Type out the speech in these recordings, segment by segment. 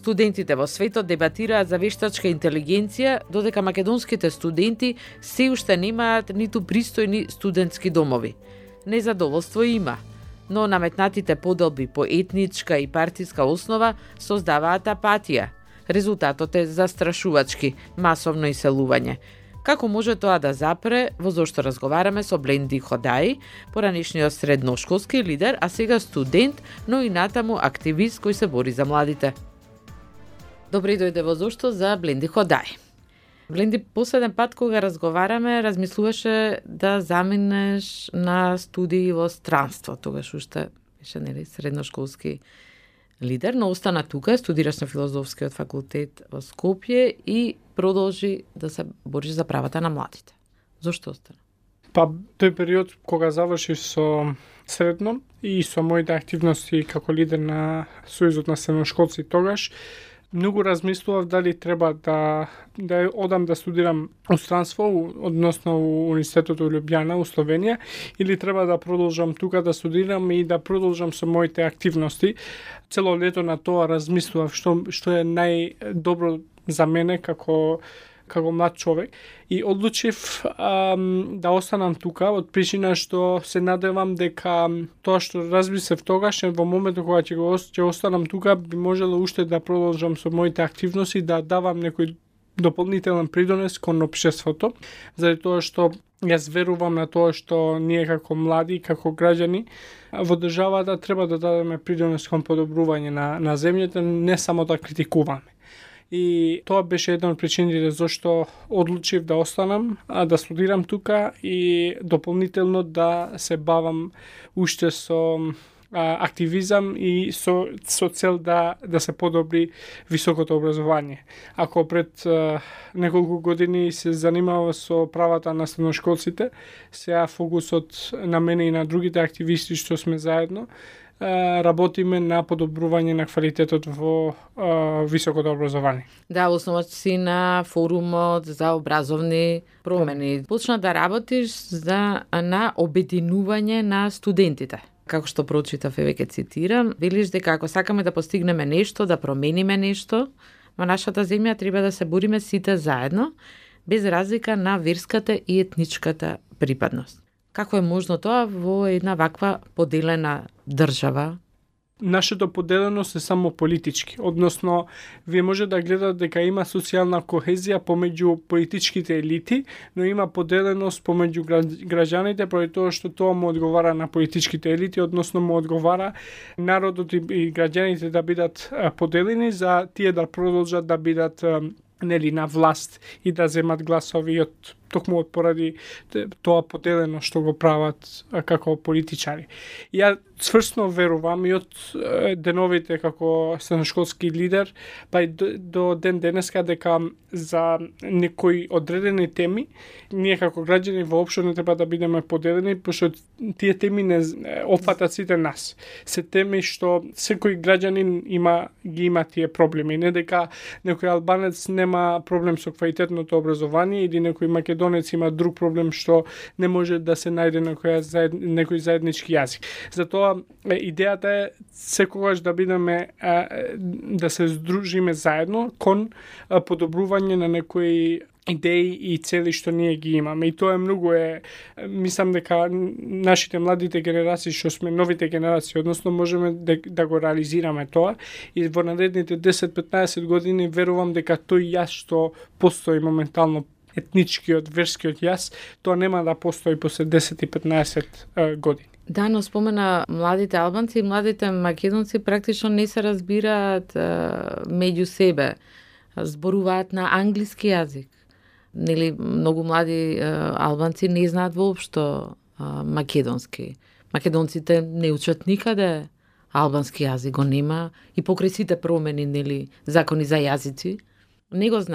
Студентите во светот дебатираат за вештачка интелигенција, додека македонските студенти се уште немаат ниту пристојни студентски домови. Незадоволство има, но наметнатите поделби по етничка и партиска основа создаваат апатија. Резултатот е застрашувачки, масовно иселување. Како може тоа да запре, во зошто разговараме со Бленди Ходаи, поранешниот средношколски лидер, а сега студент, но и натаму активист кој се бори за младите. Добре дојде во зошто за Бленди Ходаи. Бленди, последен пат кога разговараме, размислуваше да заминеш на студии во странство. Тогаш уште беше нели средношколски лидер, но остана тука, студираш на филозофскиот факултет во Скопје и продолжи да се бориш за правата на младите. Зошто остана? Па, тој период кога заврши со средно и со моите активности како лидер на Сојузот на средношколци тогаш, многу размислував дали треба да одам да студирам у странство, односно у Университетот во Лјубљана, у Словенија, или треба да продолжам тука да студирам и да продолжам со моите активности. Цело лето на тоа размислував што е најдобро за мене како млад човек и одлучив да останам тука од причина што се надевам дека тоа што размислев тогаш во моментот кога ќе останам тука би можело уште да продолжам со моите активности, да давам некој дополнителен придонес кон општеството, заради тоа што јас верувам на тоа што ние како млади, како граѓани во државата треба да дадеме придонес кон подобрување на земјата, не само да критикуваме. И тоа беше една од причините зашто одлучив да останам, да студирам тука и дополнително да се бавам уште со активизам и со цел да се подобри високото образование. Ако пред неколку години се занимава со правата на средношколците, сега фокусот на мене и на другите активисти што сме заедно, работиме на подобрување на квалитетот во високото образование. Да, основач си на форумот за образовни промени. Почна да работиш на обединување на студентите. Како што прочитав, веќе цитирам, велиш дека ако сакаме да постигнеме нешто, да промениме нешто, во нашата земја треба да се бориме сите заедно, без разлика на верската и етничката припадност. Како е можно тоа во една ваква поделена држава? Нашето поделеност е само политички, односно вие може да гледате дека има социјална кохезија помеѓу политичките елити, но има поделеност помеѓу граѓаните поради тоа што тоа му одговара на политичките елити, односно му одговара народот и граѓаните да бидат поделени за тие да продолжат да бидат на власт и да земат гласови токму поради тоа поделено што го прават како политичари. Ја цврсно верувам и од деновите како средношколски лидер, па и до ден денеска дека за некои одредени теми ние како граѓани воопшто не треба да бидеме поделени, пошто тие теми не опфатат сите нас. Се теми што секој граѓанин ги има тие проблеми, не дека некој албанец нема проблем со квалитетното образование или некој македонец има друг проблем што не може да се најде некој заеднички јазик. Затоа идејата е секогаш да бидеме да се здружиме заедно кон подобрување на некои идеи и цели што ние ги имаме. И тоа е многу мислам дека нашите младите генерации, што сме новите генерации, односно можеме да го реализираме тоа и во наредните 10-15 години верувам дека тој јас што постои моментално етничкиот, верскиот јас, тоа нема да постои после 10 и 15 години. Да, но спомена младите албанци и младите македонци практично не се разбираат меѓу себе. Зборуваат на англиски јазик. Нели, многу млади албанци не знаат воопшто македонски. Македонците не учат никаде албански јазик, го нема и покрај сите промени, нели, закони за јазици, не го знаат.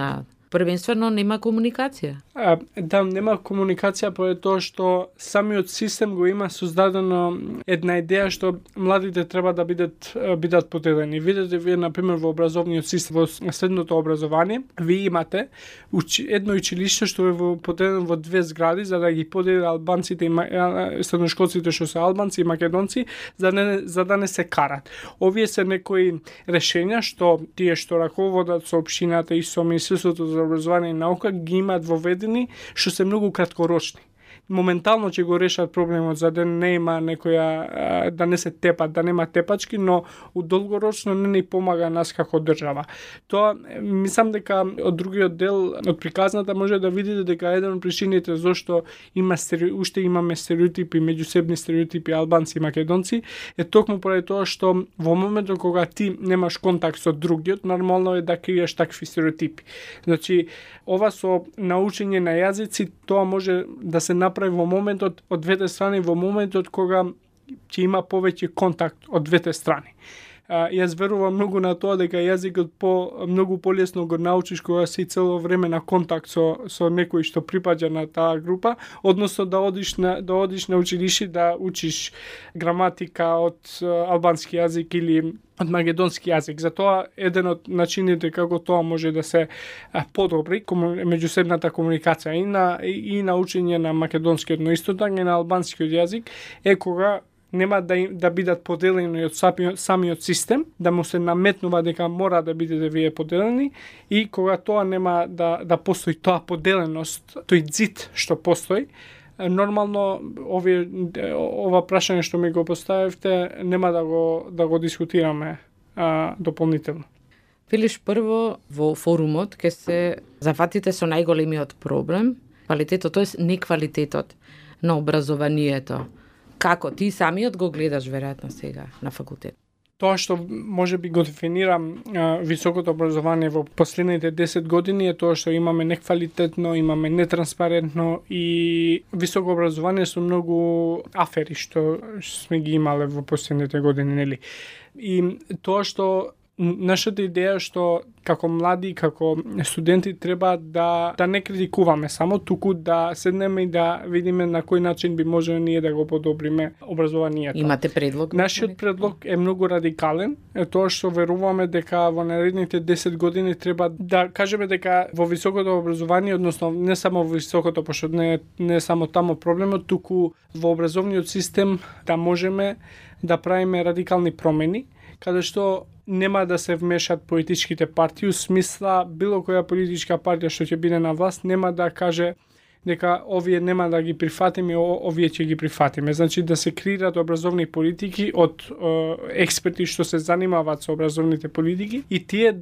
Првенствено нема комуникација. Да, нема комуникација поради тоа што самиот систем го има создадено една идеја што младите треба да бидат поделени. Видете вие например во образовниот систем, во средното образование, вие имате едно училиште што е поделено во две згради за да ги подели албанците и средношколците што се албанци и македонци за да не се карат. Овие се некои решења што тие што раководат со општината и со Министерството за образование и наука ги имаат воведени што се многу краткорочни. Моментално ќе го решат проблемот за да не има некоја да не се тепат, да нема тепачки, но долгорочно не ни помага нас како држава. Тоа мислам дека од другиот дел од приказната може да видите дека еден од причините зошто уште имаме стереотипи, меѓусебни стереотипи албанци и македонци е токму поради тоа што во моментот кога ти немаш контакт со другиот, нормално е да криеш такви стереотипи. Значи, ова со научење на јазици, тоа може да се направи во моментот од двете страни, во моментот кога ќе има повеќе контакт од двете страни. Јас верувам многу на тоа дека јазикот многу полесно го научиш кога си цело време на контакт со некој што припаѓа на таа група, односно да одиш на училиште да учиш граматика од албански јазик или од македонски јазик. Затоа еден од начините како тоа може да се подобри меѓусебната комуникација и на учење на македонскиот, но исто така и на албанскиот јазик е кога нема да бидат поделени од самиот систем, да му се наметнува дека мора да бидете вие поделени и кога тоа нема да постои тоа поделеност, тој зид што постои, нормално ова прашање што ми го поставивте нема да го дискутираме дополнително. Велиш прво во форумот ке се зафатите со најголемиот проблем, квалитетот, тоест неквалитетот на образованието. Како ти самиот го гледаш веројатно сега на факултет? Тоа што може би го дефинирам високото образование во последните 10 години е тоа што имаме неквалитетно, имаме нетранспарентно и високо образование со многу афери што сме ги имале во последните години, нели? И тоа што нашата идеја што како млади, како студенти треба да не критикуваме само, туку да седнеме и да видиме на кој начин би можеле ние да го подобриме образованието. Имате предлог? Нашиот предлог е многу радикален, е тоа што веруваме дека во наредните 10 години треба да кажеме дека во високото образование, односно не само во високото, пошто не само тамо проблемот, туку во образовниот систем да можеме да правиме радикални промени, каде што нема да се вмешат политичките партии, у смисла било која политичка партија што ќе биде на власт нема да каже дека овие нема да ги прифатиме, овие ќе ги прифатиме. Значи да се креираат образовни политики од експерти што се занимаваат со образовните политики и тие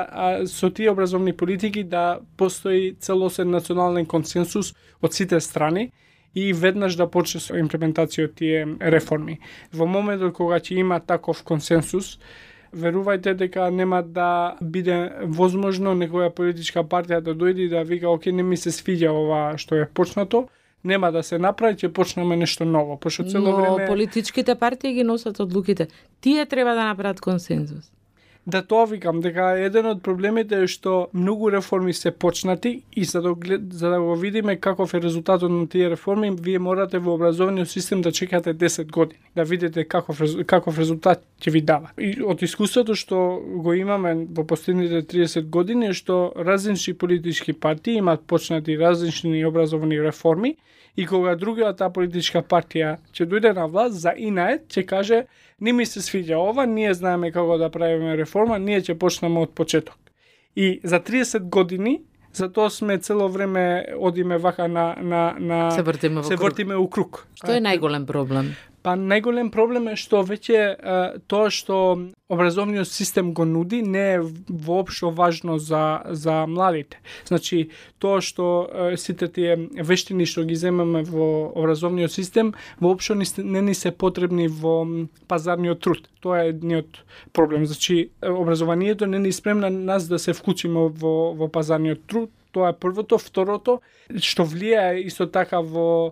со тие образовни политики да постои целосен национален консенсус од сите страни и веднаш да почне со имплементација од тие реформи. Во моментот кога ќе има таков консенсус, верувајте дека нема да биде возможно некоја политичка партија да дојде и да вика оке, не ми се свиѓа ова што е почнато, нема да се направи, ќе почнеме нешто ново. Пошто цело време политичките партии ги носат одлуките. Тие треба да направат консензус. Да, тоа викам, дека еден од проблемите е што многу реформи се почнати и за да го видиме каков е резултатот на тие реформи, вие морате во образовниот систем да чекате 10 години, да видите каков резултат ќе ви дава. И од искуството што го имаме во последните 30 години е што различни политички партии имаат почнати различни образовни реформи и кога другата политичка партија ќе дојде на власт, за инает ќе каже не ми се свиѓа ова, ние знаеме како да правиме реформа, ние ќе почнеме од почеток. И за 30 години, затоа сме цело време одиме вака се вртиме у круг. Што е најголем проблем? Па најголем проблем е што веќе тоа што образовниот систем го нуди не е воопшто важно за младите. Значи, тоа што сите тие вештини што ги земеме во образовниот систем воопшто не ни се потребни во пазарниот труд. Тоа е едниот проблем. Значи, образованието не ни спремна нас да се вклучиме во пазарниот труд. Тоа е првото. Второто, што влијае исто така во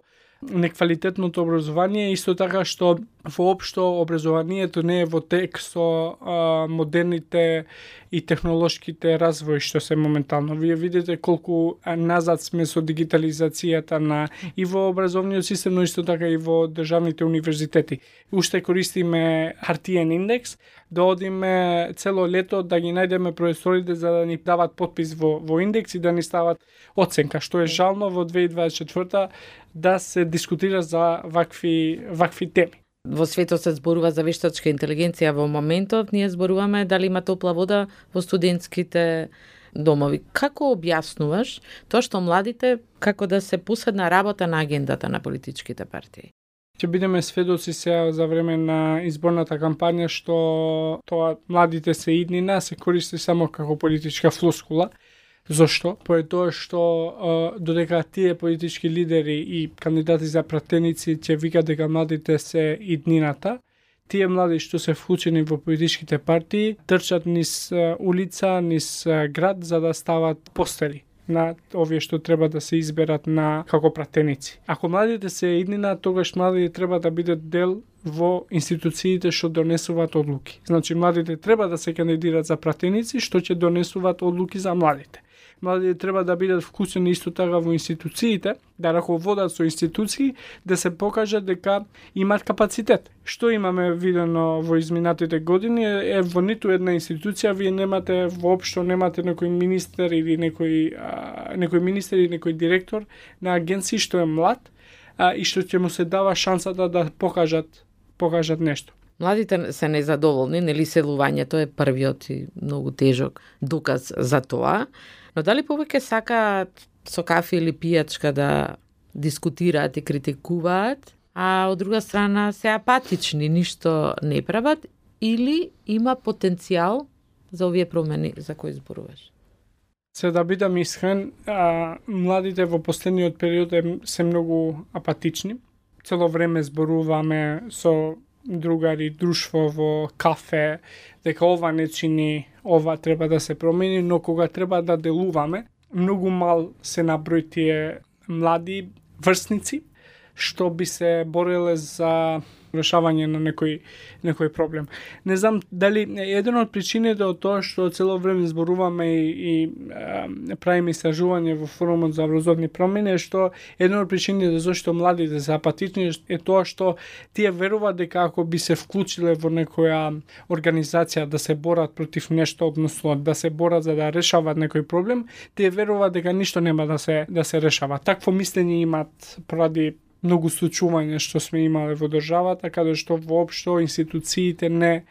неквалитетното образование, исто така што воопшто образованието не е во тек со модерните и технолошките развои што се моментално. Вие видите колку назад сме со дигитализацијата и во образовниот систем, но исто така и во државните универзитети. Уште користиме хартиен индекс, да одиме цело лето да ги најдеме професорите за да ни дават подпис во индекс и да ни стават оценка, што е жално во 2024 да се дискутира за вакви теми. Во светот се зборува за вештачка интелигенција во моментот, ние зборуваме дали има топла вода во студентските домови. Како објаснуваш тоа што младите како да се поседна работа на агендата на политичките партии? Ќе бидеме сведоци сега за време на изборната кампања што тоа младите се иднина се користи само како политичка флоскула. Зошто? Поради тоа што додека тие политички лидери и кандидати за пратеници ќе викат дека младите се иднината, тие млади што се вклучени во политичките партии трчат низ улица, низ град за да стават постери на овие што треба да се изберат како пратеници. Ако младите се иднина, тогаш младите треба да бидат дел во институциите што донесуваат одлуки. Значи младите треба да се кандидираат за пратеници што ќе донесуваат одлуки за младите. Младите треба да бидат вклучени исто така во институциите, да раководат со институции, да се покажат дека имаат капацитет. Што имаме видено во изминатите години е во ниту една институција вие воопшто немате некој министер или некој министер или некој директор на агенција што е млад и што ќе му се дава шансата да покажат нешто. Младите се незадоволни, нели селувањето е првиот и многу тежок доказ за тоа. Но дали повеќе сакаат со кафе или пијачка да дискутираат и критикуваат, а од друга страна се апатични, ништо не прават, или има потенцијал за овие промени за кои зборуваш? Се да бидам искрен, младите во последниот период се многу апатични. Цело време зборуваме со другари, друштво во кафе, дека ова не чини, ова треба да се промени, но кога треба да делуваме, многу мал се наброј тие млади врсници што би се бореле за решавање на некој проблем. Не знам дали еден од причините од тоа што цело време зборуваме и правиме истражување во форумот за образовни промени е што еден од причините зашто младите се апатични е тоа што тие веруваат дека ако би се вклучиле во некоја организација да се борат против нешто, односно да се борат за да решават некој проблем, тие веруваат дека ништо нема да се решава. Такво мислење имаат поради многу случувања што сме имале во државата, каде што воопшто институциите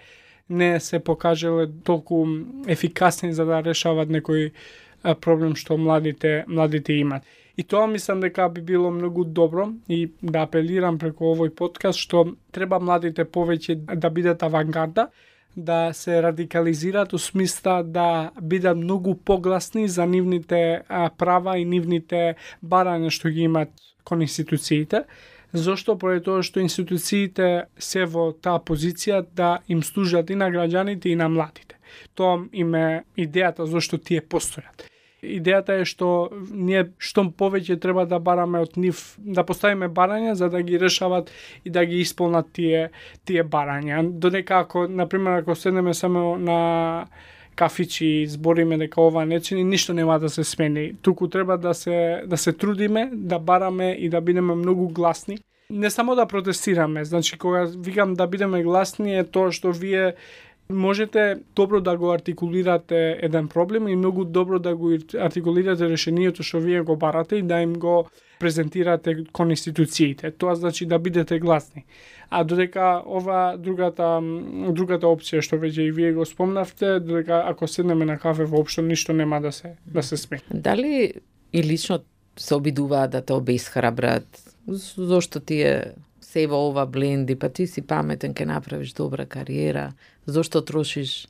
не се покажале толку ефикасни за да решават некој проблем што младите имаат. И тоа мислам дека би било многу добро и да апелирам преку овој подкаст што треба младите повеќе да бидат авангарда, да се радикализираат у смисла да бидат многу погласни за нивните права и нивните барања што ги имаат кон институциите. Зошто? Поради тоа што институциите се во таа позиција да им служат и на граѓаните и на младите. Тоа им е идејата зашто тие постојат. Идејата е што ние што повеќе треба да бараме од нив, да поставиме барања за да ги решават и да ги исполнат тие барања. Додека ако седнеме само на кафичи и збориме дека ова не чини, ништо нема да се смени. Туку треба да се трудиме, да бараме и да бидеме многу гласни. Не само да протестираме, значи кога викам да бидеме гласни е тоа што вие можете добро да го артикулирате еден проблем и многу добро да го артикулирате решението што вие го барате и да им го презентирате кон институциите. Тоа значи да бидете гласни. А додека ова другата опција што веќе и вие го спомнавте, додека ако седнеме на кафе воопшто ништо нема да се смени. Дали и лично се обидуваат да те обесхрабрат? Зошто тие се во ова бленди, па ти си паметен, ке направиш добра кариера, зошто трошиш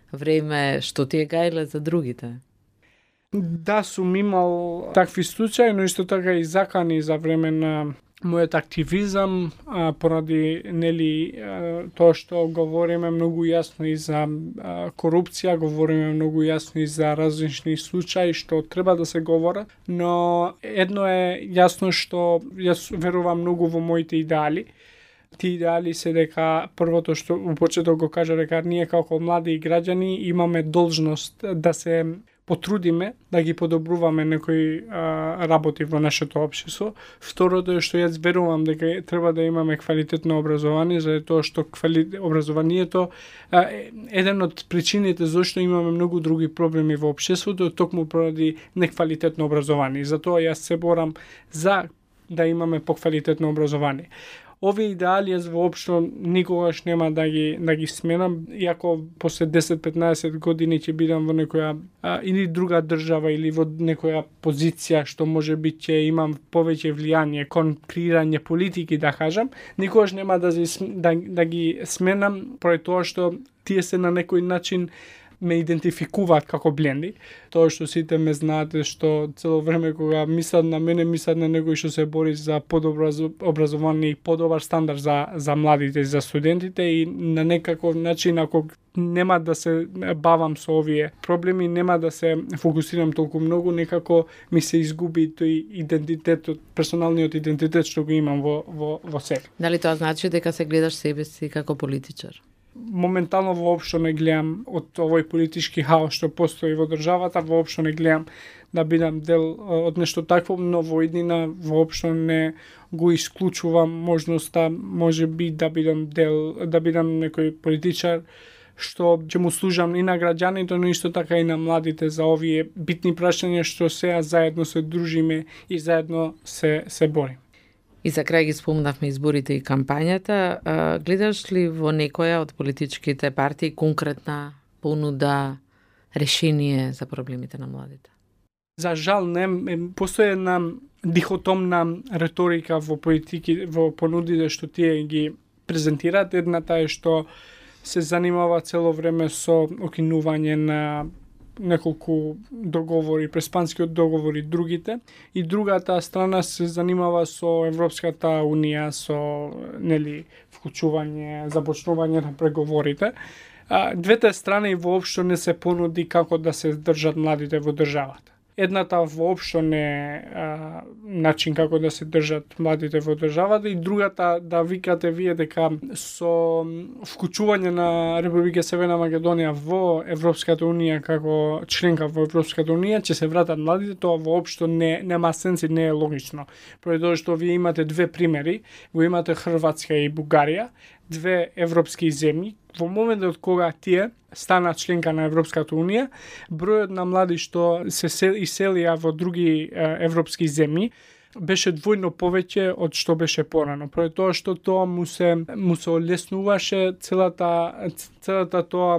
време што ти е гајле за другите? Да, сум имал такви случаи, но исто така и закани за време на мојот активизам поради тоа што говориме многу јасно и за корупција, говориме многу јасно и за различни случаи што треба да се говорат, но едно е јасно што јас верувам многу во моите идеали. Ти идеали се дека првото што во почеток го кажа дека ние како млади граѓани имаме должност да се потрудиме да ги подобруваме некои работи во нашето општество. Второто е што јас верувам дека треба да имаме квалитетно образование, за тоа што образованието еден од причините зашто имаме многу други проблеми во општеството токму поради неквалитетно образование. Затоа јас се борам за да имаме поквалитетно образование. Овие идеали јас воопшто никогаш нема да ги сменам, иако после 10-15 години ќе бидам во некоја или друга држава или во некоја позиција што може би ќе имам повеќе влијание кон креирање политики, да кажам, никогаш нема да ги сменам поради тоа што тие се на некој начин ме идентификуваат како бленди. Тоа што сите ме знаате што цело време кога мислат на мене, мислат на некој што се бори за подобро образование и подобар стандард за младите и за студентите и на некаков начин ако нема да се бавам со овие проблеми, нема да се фокусирам толку многу, некако ми се изгуби тој идентитетот, персоналниот идентитет што го имам во себе. Дали тоа значи дека се гледаш себе си како политичар? Моментално воопшто не гледам од овој политички хаос што постои во државата, воопшто не гледам да бидам дел од нешто такво, но во иднина воопшто не го исклучувам можноста можеби да бидам некој политичар што ќе му служам и на граѓаните, но исто така и на младите за овие битни прашања што сега заедно се дружиме и заедно се борим. И за крај ги спомнавме изборите и кампањата. Гледаш ли во некоја од политичките партии конкретна понуда, решение за проблемите на младите? За жал не, постои една дихотомна реторика во понудите што тие ги презентираат. Едната е што се занимава цело време со окинување на неколку договори, преспанскиот договор и другите. И другата страна се занимава со Европската Унија, со вклучување, започнување на преговорите. Двете страни воопшто не се понуди како да се држат младите во државата. Едната воопшто не начин како да се држат младите во државата и другата да викате вие дека со вклучување на Република Северна Македонија во Европската Унија како членка во Европската Унија ќе се вратат младите, тоа воопшто нема сенс и не е логично. Поради тоа што вие имате две примери, го имате Хрватска и Бугарија, две европски земји. Во моментот кога тие стана членка на Европската Унија, бројот на млади што се иселија во други европски земји беше двојно повеќе од што беше порано. Поради тоа што тоа му се олеснуваше целата тоа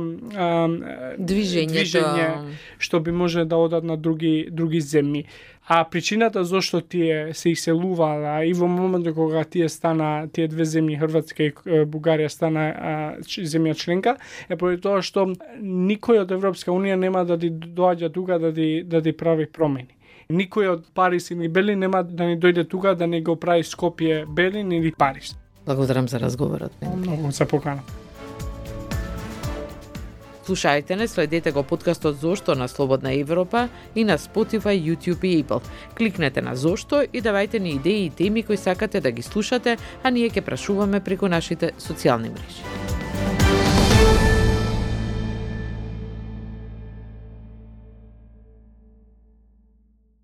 движење што би може да одат на други земји. А причината зашто тие се иселуваа и во моментот кога тие две земји, Хрватска и Бугарија стана земја членка, е поради тоа што никој од Европска Унија нема да ти доаѓа тука да ти прави промени. Никој од Париз или Берлин нема да ни дојде тука да не го прави Скопје, Берлин или Париз. Благодарам за разговорот. Многу за покана. Слушајте не, следете го подкастот Зошто на Слободна Европа и на Spotify, YouTube и Apple. Кликнете на Зошто и давајте ни идеи и теми кои сакате да ги слушате, а ние ќе прашуваме преку нашите социјални мрежи.